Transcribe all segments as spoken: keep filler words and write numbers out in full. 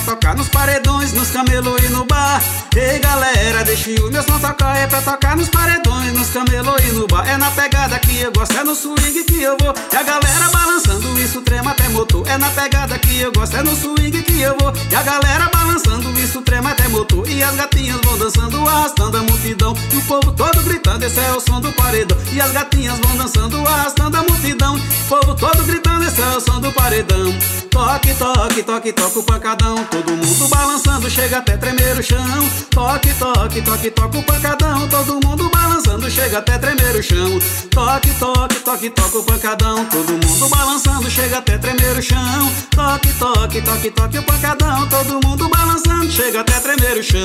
tocar nos paredões, nos camelô e no bar. Ei galera, deixe o meu som tocar, é pra tocar nos paredões, nos camelô e no bar. É na pegada que eu gosto, é no swing que eu vou. E a galera balançando, isso trema até motor. É na pegada que eu gosto, é no swing que eu vou. E a galera balançando, isso trema até motor. E as gatinhas vão dançando, arrastando a multidão. E o povo todo gritando, esse é o som do paredão. E as gatinhas vão dançando, arrastando a multidão. O povo todo gritando, esse é o som do paredão. Toque, toque, toque, toque o pancadão. Todo mundo balançando, chega até tremer o chão. Toque, toque, toque, toque o pancadão. Todo mundo balançando, chega até tremer o chão. Toque, toque, toque, toque o pancadão. Todo mundo balançando, chega até tremer o chão. Toque, toque, toque, toque o pancadão. Todo mundo balançando, chega até tremer o chão.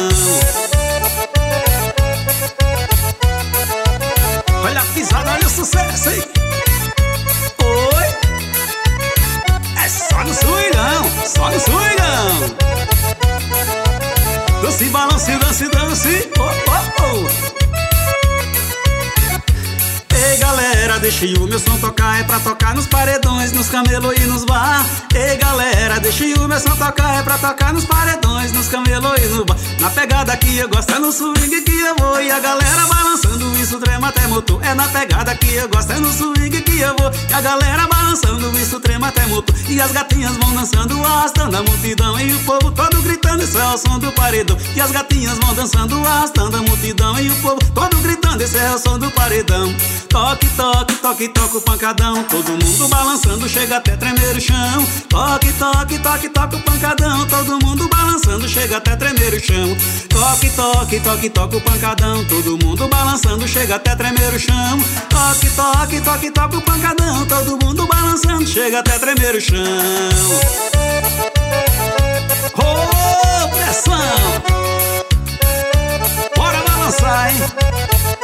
Olha a pisada, olha o sucesso, hein? Oi! É só no swingão, só no swingão. Dance, balance, dance, dance. Oh, oh, oh. Ei galera, deixe o meu som tocar, é pra tocar nos paredões, nos camelô e nos bar. Ei galera, deixe o meu som tocar, é pra tocar nos paredões, nos camelô e no bar. Na pegada que eu gosto, é no swing que eu vou. E a galera balançando, isso trema até motor. É na pegada que eu gosto, é no swing que eu vou. E a galera balançando, isso trema até motor. E as gatinhas vão dançando, arrastando a multidão. E o povo todo gritando, esse é o som do paredão. E as gatinhas vão dançando, arrastando a multidão. E o povo todo gritando, esse é o som do paredão. Toque, toque, toque, toque o pancadão. Todo mundo balançando, chega até tremer o chão. Toque, toque, toque, toque o pancadão. Todo mundo balançando, chega até tremer o chão. Toque, toque, toque, toque o pancadão. Todo mundo balançando, chega até tremer o chão. Toque, toque, toque, toque o pancadão. Todo mundo balançando, chega até tremer o chão. Oh, pressão! Bora balançar, hein?